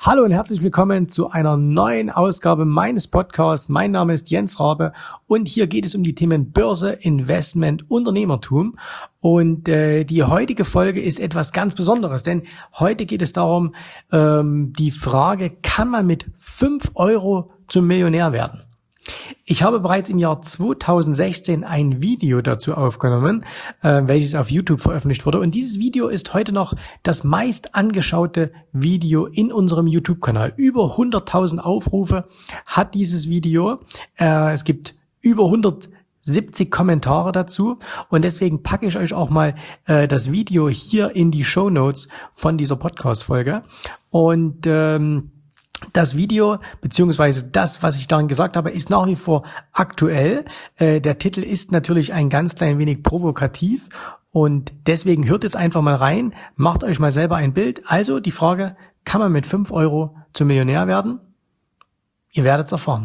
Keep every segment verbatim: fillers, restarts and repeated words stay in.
Hallo und herzlich willkommen zu einer neuen Ausgabe meines Podcasts. Mein Name ist Jens Rabe und hier geht es um die Themen Börse, Investment, Unternehmertum. Und äh, die heutige Folge ist etwas ganz Besonderes, denn heute geht es darum, ähm, die Frage, kann man mit fünf Euro zum Millionär werden? Ich habe bereits im Jahr zweitausendsechzehn ein Video dazu aufgenommen, äh, welches auf YouTube veröffentlicht wurde. Und dieses Video ist heute noch das meist angeschaute Video in unserem YouTube-Kanal. Über hunderttausend Aufrufe hat dieses Video. Äh, es gibt über hundertsiebzig Kommentare dazu. Und deswegen packe ich euch auch mal äh, das Video hier in die Shownotes von dieser Podcast-Folge. Und ähm, das Video, beziehungsweise das, was ich darin gesagt habe, ist nach wie vor aktuell. Äh, der Titel ist natürlich ein ganz klein wenig provokativ und deswegen hört jetzt einfach mal rein, macht euch mal selber ein Bild. Also die Frage, kann man mit fünf Euro zum Millionär werden? Ihr werdet es erfahren.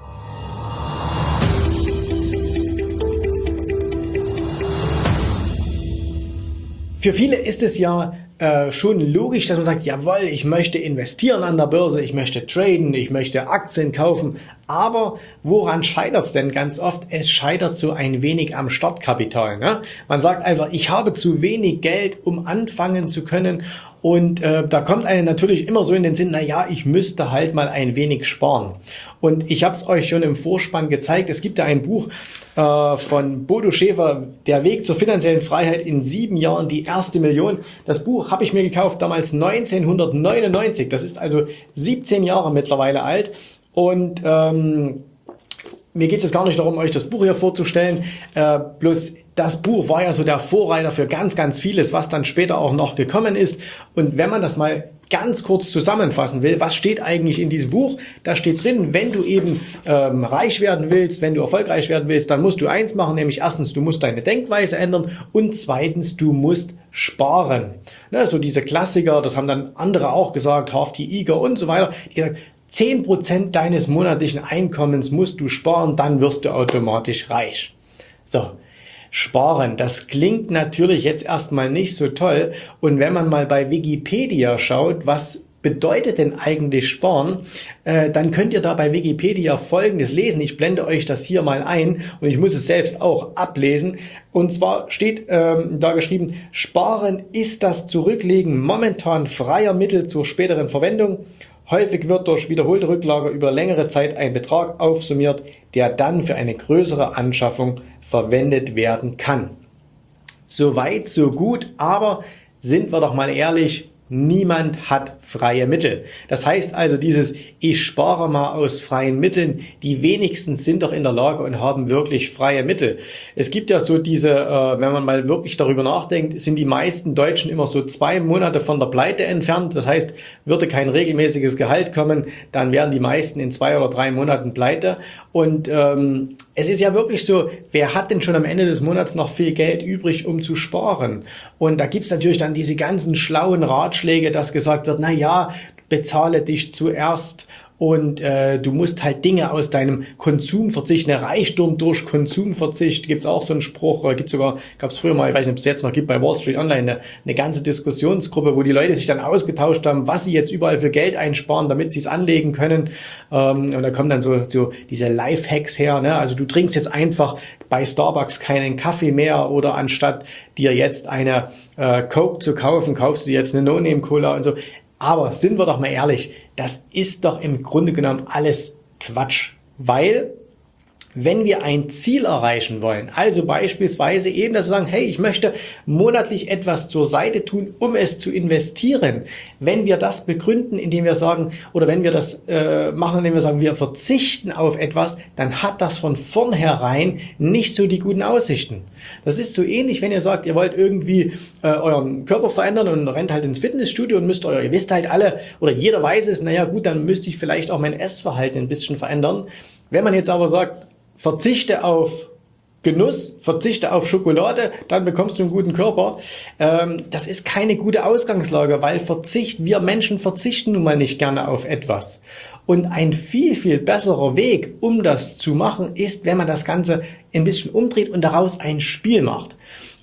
Für viele ist es ja äh, schon logisch, dass man sagt, jawohl, ich möchte investieren an der Börse, ich möchte traden, ich möchte Aktien kaufen. Aber woran scheitert es denn ganz oft? Es scheitert so ein wenig am Startkapital. Ne? Man sagt einfach, ich habe zu wenig Geld, um anfangen zu können. Und äh, da kommt einem natürlich immer so in den Sinn, na ja, ich müsste halt mal ein wenig sparen. Und ich habe es euch schon im Vorspann gezeigt. Es gibt ja ein Buch äh, von Bodo Schäfer, Der Weg zur finanziellen Freiheit in sieben Jahren, die erste Million. Das Buch habe ich mir gekauft damals neunzehnhundertneunundneunzig. Das ist also siebzehn Jahre mittlerweile alt. Und ähm, mir geht es jetzt gar nicht darum, euch das Buch hier vorzustellen. Äh, bloß das Buch war ja so der Vorreiter für ganz, ganz vieles, was dann später auch noch gekommen ist. Und wenn man das mal ganz kurz zusammenfassen will, was steht eigentlich in diesem Buch? Da steht drin, wenn du eben ähm, reich werden willst, wenn du erfolgreich werden willst, dann musst du eins machen, nämlich erstens, du musst deine Denkweise ändern und zweitens, du musst sparen. Ne, so diese Klassiker, das haben dann andere auch gesagt, Hafti Iger und so weiter, die gesagt, zehn Prozent deines monatlichen Einkommens musst du sparen, dann wirst du automatisch reich. So. Sparen, das klingt natürlich jetzt erstmal nicht so toll. Und wenn man mal bei Wikipedia schaut, was bedeutet denn eigentlich Sparen, äh, dann könnt ihr da bei Wikipedia Folgendes lesen. Ich blende euch das hier mal ein und ich muss es selbst auch ablesen. Und zwar steht ähm, da geschrieben, Sparen ist das Zurücklegen momentan freier Mittel zur späteren Verwendung. Häufig wird durch wiederholte Rücklage über längere Zeit ein Betrag aufsummiert, der dann für eine größere Anschaffung verwendet werden kann. So weit, so gut, aber sind wir doch mal ehrlich, niemand hat freie Mittel. Das heißt also dieses, ich spare mal aus freien Mitteln, die wenigsten sind doch in der Lage und haben wirklich freie Mittel. Es gibt ja so diese, äh, wenn man mal wirklich darüber nachdenkt, sind die meisten Deutschen immer so zwei Monate von der Pleite entfernt. Das heißt, würde kein regelmäßiges Gehalt kommen, dann wären die meisten in zwei oder drei Monaten pleite. Und ähm, es ist ja wirklich so, wer hat denn schon am Ende des Monats noch viel Geld übrig, um zu sparen? Und da gibt's natürlich dann diese ganzen schlauen Ratschläge, dass gesagt wird, na ja, bezahle dich zuerst und äh, du musst halt Dinge aus deinem Konsumverzicht, eine Reichtum durch Konsumverzicht, gibt's auch so einen Spruch, äh, gibt's sogar, gab's früher mal, ich weiß nicht, ob es jetzt noch gibt, bei Wall Street Online, eine, eine ganze Diskussionsgruppe, wo die Leute sich dann ausgetauscht haben, was sie jetzt überall für Geld einsparen, damit sie es anlegen können. Ähm, und da kommen dann so, so diese Lifehacks her, ne? Also du trinkst jetzt einfach bei Starbucks keinen Kaffee mehr oder anstatt dir jetzt eine äh, Coke zu kaufen, kaufst du dir jetzt eine No-Name-Cola und so. Aber sind wir doch mal ehrlich, das ist doch im Grunde genommen alles Quatsch, weil wenn wir ein Ziel erreichen wollen, also beispielsweise eben, dass wir sagen, hey, ich möchte monatlich etwas zur Seite tun, um es zu investieren. Wenn wir das begründen, indem wir sagen, oder wenn wir das äh, machen, indem wir sagen, wir verzichten auf etwas, dann hat das von vornherein nicht so die guten Aussichten. Das ist so ähnlich, wenn ihr sagt, ihr wollt irgendwie äh, euren Körper verändern und rennt halt ins Fitnessstudio und müsst euer, ihr wisst halt alle, oder jeder weiß es, naja gut, dann müsste ich vielleicht auch mein Essverhalten ein bisschen verändern. Wenn man jetzt aber sagt, verzichte auf Genuss, verzichte auf Schokolade, dann bekommst du einen guten Körper. Ähm, das ist keine gute Ausgangslage, weil Verzicht, wir Menschen verzichten nun mal nicht gerne auf etwas. Und ein viel, viel besserer Weg, um das zu machen, ist, wenn man das Ganze ein bisschen umdreht und daraus ein Spiel macht.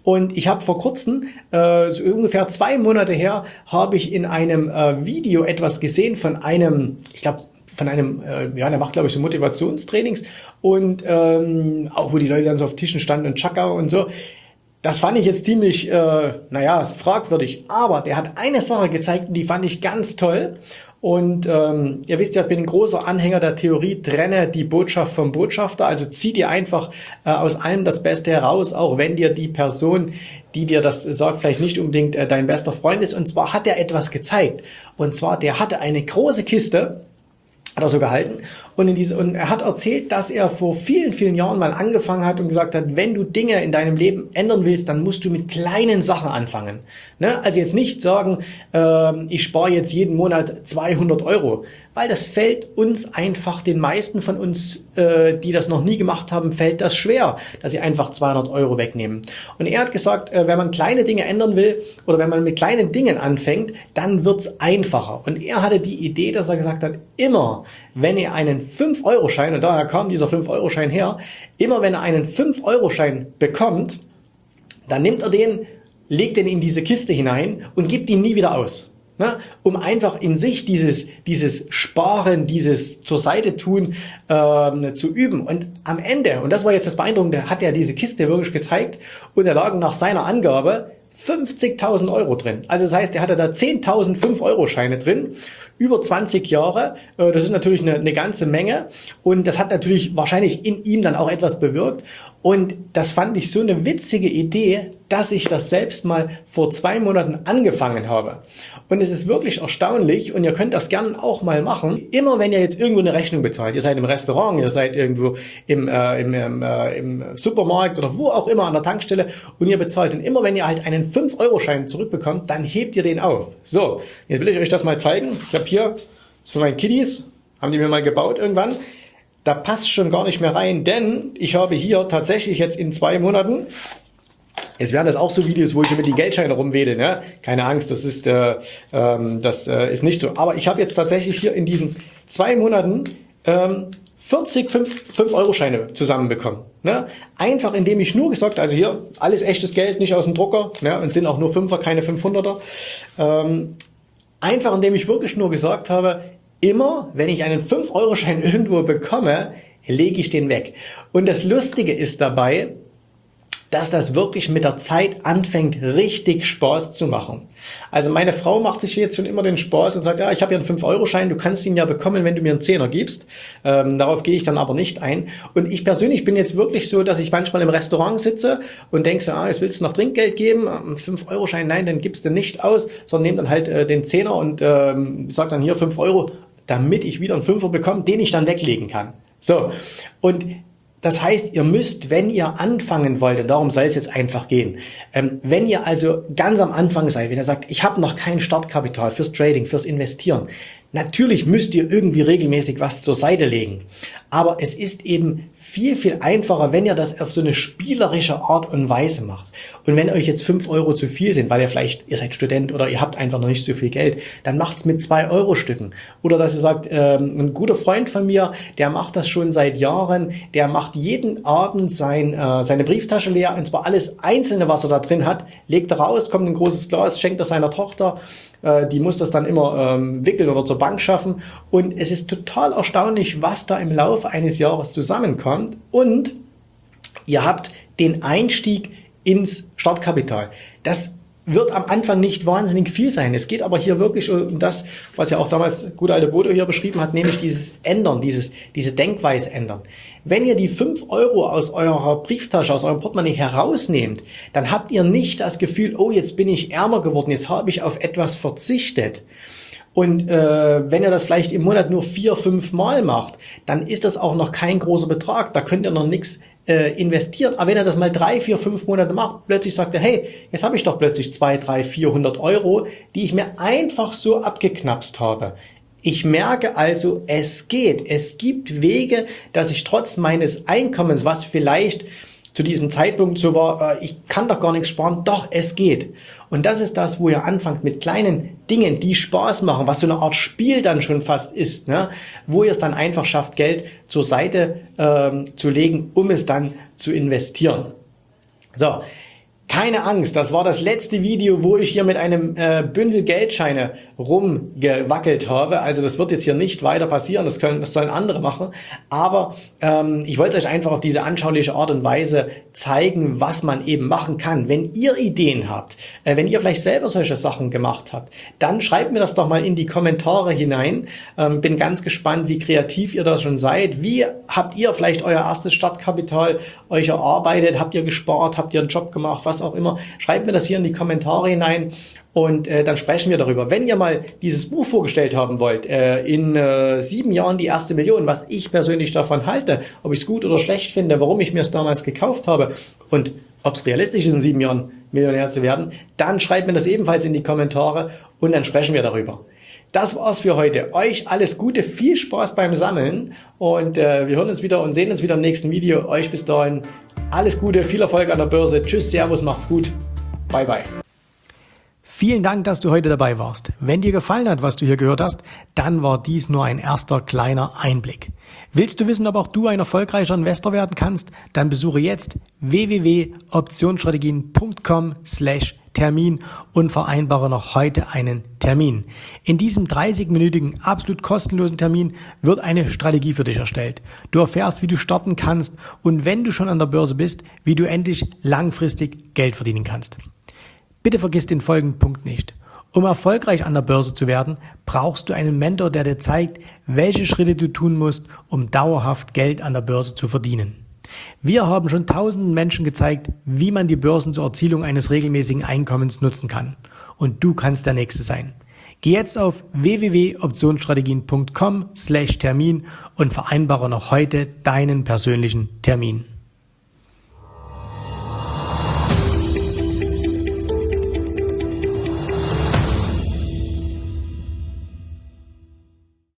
Und ich habe vor kurzem, äh, so ungefähr zwei Monate her, habe ich in einem äh, Video etwas gesehen von einem, ich glaube, von einem, äh, ja, der macht, glaube ich, so Motivationstrainings und ähm, auch, wo die Leute dann so auf Tischen standen und Chaka und so. Das fand ich jetzt ziemlich, äh, naja, fragwürdig. Aber der hat eine Sache gezeigt und die fand ich ganz toll. Und ähm, ihr wisst ja, ich bin ein großer Anhänger der Theorie, trenne die Botschaft vom Botschafter. Also zieh dir einfach äh, aus allem das Beste heraus, auch wenn dir die Person, die dir das sagt, vielleicht nicht unbedingt äh, dein bester Freund ist. Und zwar hat er etwas gezeigt. Und zwar, der hatte eine große Kiste, hat er so gehalten. Und, in diese, und er hat erzählt, dass er vor vielen, vielen Jahren mal angefangen hat und gesagt hat, wenn du Dinge in deinem Leben ändern willst, dann musst du mit kleinen Sachen anfangen. Ne? Also jetzt nicht sagen, äh, ich spare jetzt jeden Monat zweihundert Euro, weil das fällt uns einfach, den meisten von uns, äh, die das noch nie gemacht haben, fällt das schwer, dass sie einfach zweihundert Euro wegnehmen. Und er hat gesagt, äh, wenn man kleine Dinge ändern will oder wenn man mit kleinen Dingen anfängt, dann wird's einfacher. Und er hatte die Idee, dass er gesagt hat, immer wenn ihr einen fünf Euro Schein, und daher kam dieser fünf Euro Schein her, immer wenn er einen fünf Euro Schein bekommt, dann nimmt er den, legt den in diese Kiste hinein und gibt ihn nie wieder aus. Ne, um einfach in sich dieses, dieses Sparen, dieses zur Seite tun ähm, zu üben. Und am Ende, und das war jetzt das Beeindruckende, hat er diese Kiste wirklich gezeigt und da lagen nach seiner Angabe fünfzigtausend Euro drin. Also das heißt, er hatte da zehntausend fünf Euro Scheine drin, über zwanzig Jahre. Äh, das ist natürlich eine, eine ganze Menge und das hat natürlich wahrscheinlich in ihm dann auch etwas bewirkt. Und das fand ich so eine witzige Idee, dass ich das selbst mal vor zwei Monaten angefangen habe. Und es ist wirklich erstaunlich und ihr könnt das gerne auch mal machen. Immer wenn ihr jetzt irgendwo eine Rechnung bezahlt, ihr seid im Restaurant, ihr seid irgendwo im, äh, im, im, äh, im Supermarkt oder wo auch immer an der Tankstelle und ihr bezahlt. Und immer wenn ihr halt einen fünf Euro Schein zurückbekommt, dann hebt ihr den auf. So, jetzt will ich euch das mal zeigen. Ich habe hier, das ist für meine Kiddies, haben die mir mal gebaut irgendwann. Da passt schon gar nicht mehr rein, denn ich habe hier tatsächlich jetzt in zwei Monaten, jetzt werden das auch so Videos, wo ich mit die Geldscheine rumwedel, ne? Keine Angst, das ist, äh, ähm, das äh, ist nicht so. Aber ich habe jetzt tatsächlich hier in diesen zwei Monaten ähm, vierzig fünf Euro Scheine zusammenbekommen. Ne? Einfach indem ich nur gesagt, also hier alles echtes Geld, nicht aus dem Drucker, ne? Und sind auch nur Fünfer, keine fünfhunderter. Ähm, einfach indem ich wirklich nur gesagt habe, immer, wenn ich einen fünf Euro Schein irgendwo bekomme, lege ich den weg. Und das Lustige ist dabei, dass das wirklich mit der Zeit anfängt, richtig Spaß zu machen. Also meine Frau macht sich jetzt schon immer den Spaß und sagt, ja, ich habe hier einen fünf Euro Schein, du kannst ihn ja bekommen, wenn du mir einen Zehner gibst. Ähm, darauf gehe ich dann aber nicht ein. Und ich persönlich bin jetzt wirklich so, dass ich manchmal im Restaurant sitze und denke so, ah, jetzt willst du noch Trinkgeld geben, einen fünf Euro Schein, nein, dann gibst du nicht aus, sondern nehm dann halt äh, den Zehner und ähm, sag dann hier fünf Euro, damit ich wieder einen Fünfer bekomme, den ich dann weglegen kann. So, und das heißt, ihr müsst, wenn ihr anfangen wollt, und darum soll es jetzt einfach gehen, ähm, wenn ihr also ganz am Anfang seid, wenn ihr sagt, ich habe noch kein Startkapital fürs Trading, fürs Investieren, natürlich müsst ihr irgendwie regelmäßig was zur Seite legen. Aber es ist eben viel, viel einfacher, wenn ihr das auf so eine spielerische Art und Weise macht. Und wenn euch jetzt fünf Euro zu viel sind, weil ihr vielleicht, ihr seid Student oder ihr habt einfach noch nicht so viel Geld, dann macht's mit zwei Euro Stücken. Oder dass ihr sagt, ähm, ein guter Freund von mir, der macht das schon seit Jahren, der macht jeden Abend sein, äh, seine Brieftasche leer, und zwar alles Einzelne, was er da drin hat, legt er raus, kommt ein großes Glas, schenkt er seiner Tochter, äh, die muss das dann immer ähm, wickeln oder zur Bank schaffen. Und es ist total erstaunlich, was da im Laufe eines Jahres zusammenkommt. Und ihr habt den Einstieg ins Startkapital. Das wird am Anfang nicht wahnsinnig viel sein. Es geht aber hier wirklich um das, was ja auch damals gute alte Bodo hier beschrieben hat, nämlich dieses Ändern, dieses, diese Denkweise ändern. Wenn ihr die fünf Euro aus eurer Brieftasche, aus eurem Portemonnaie herausnehmt, dann habt ihr nicht das Gefühl, oh, jetzt bin ich ärmer geworden, jetzt habe ich auf etwas verzichtet. Und äh, wenn ihr das vielleicht im Monat nur vier, fünf Mal macht, dann ist das auch noch kein großer Betrag. Da könnt ihr noch nichts äh, investieren. Aber wenn ihr das mal drei, vier, fünf Monate macht, plötzlich sagt ihr, hey, jetzt habe ich doch plötzlich zwei, drei, vierhundert Euro, die ich mir einfach so abgeknapst habe. Ich merke also, es geht. Es gibt Wege, dass ich trotz meines Einkommens, was vielleicht zu diesem Zeitpunkt so war, äh, ich kann doch gar nichts sparen, doch, es geht. Und das ist das, wo ihr anfangt mit kleinen Dingen, die Spaß machen, was so eine Art Spiel dann schon fast ist, ne? Wo ihr es dann einfach schafft, Geld zur Seite ähm, zu legen, um es dann zu investieren. So, Keine Angst, das war das letzte Video, wo ich hier mit einem äh, Bündel Geldscheine rumgewackelt habe. Also das wird jetzt hier nicht weiter passieren, das, können, das sollen andere machen. Aber ähm, ich wollte euch einfach auf diese anschauliche Art und Weise zeigen, was man eben machen kann. Wenn ihr Ideen habt, äh, wenn ihr vielleicht selber solche Sachen gemacht habt, dann schreibt mir das doch mal in die Kommentare hinein. Ähm, bin ganz gespannt, wie kreativ ihr da schon seid. Wie habt ihr vielleicht euer erstes Startkapital euch erarbeitet? Habt ihr gespart? Habt ihr einen Job gemacht? Was auch immer. Schreibt mir das hier in die Kommentare hinein und äh, dann sprechen wir darüber. Wenn ihr mal dieses Buch vorgestellt haben wollt, äh, in äh, sieben Jahren die erste Million, was ich persönlich davon halte, ob ich es gut oder schlecht finde, warum ich mir es damals gekauft habe und ob es realistisch ist, in sieben Jahren Millionär zu werden, dann schreibt mir das ebenfalls in die Kommentare und dann sprechen wir darüber. Das war's für heute. Euch alles Gute, viel Spaß beim Sammeln und äh, wir hören uns wieder und sehen uns wieder im nächsten Video. Euch bis dahin alles Gute, viel Erfolg an der Börse. Tschüss, Servus, macht's gut. Bye, bye. Vielen Dank, dass du heute dabei warst. Wenn dir gefallen hat, was du hier gehört hast, dann war dies nur ein erster kleiner Einblick. Willst du wissen, ob auch du ein erfolgreicher Investor werden kannst? Dann besuche jetzt w w w punkt optionsstrategien punkt com slash Termin und vereinbare noch heute einen Termin. In diesem dreißigminütigen, absolut kostenlosen Termin wird eine Strategie für dich erstellt. Du erfährst, wie du starten kannst und wenn du schon an der Börse bist, wie du endlich langfristig Geld verdienen kannst. Bitte vergiss den folgenden Punkt nicht. Um erfolgreich an der Börse zu werden, brauchst du einen Mentor, der dir zeigt, welche Schritte du tun musst, um dauerhaft Geld an der Börse zu verdienen. Wir haben schon tausenden Menschen gezeigt, wie man die Börsen zur Erzielung eines regelmäßigen Einkommens nutzen kann. Und du kannst der Nächste sein. Geh jetzt auf w w w punkt optionsstrategien punkt com slash Termin und vereinbare noch heute deinen persönlichen Termin.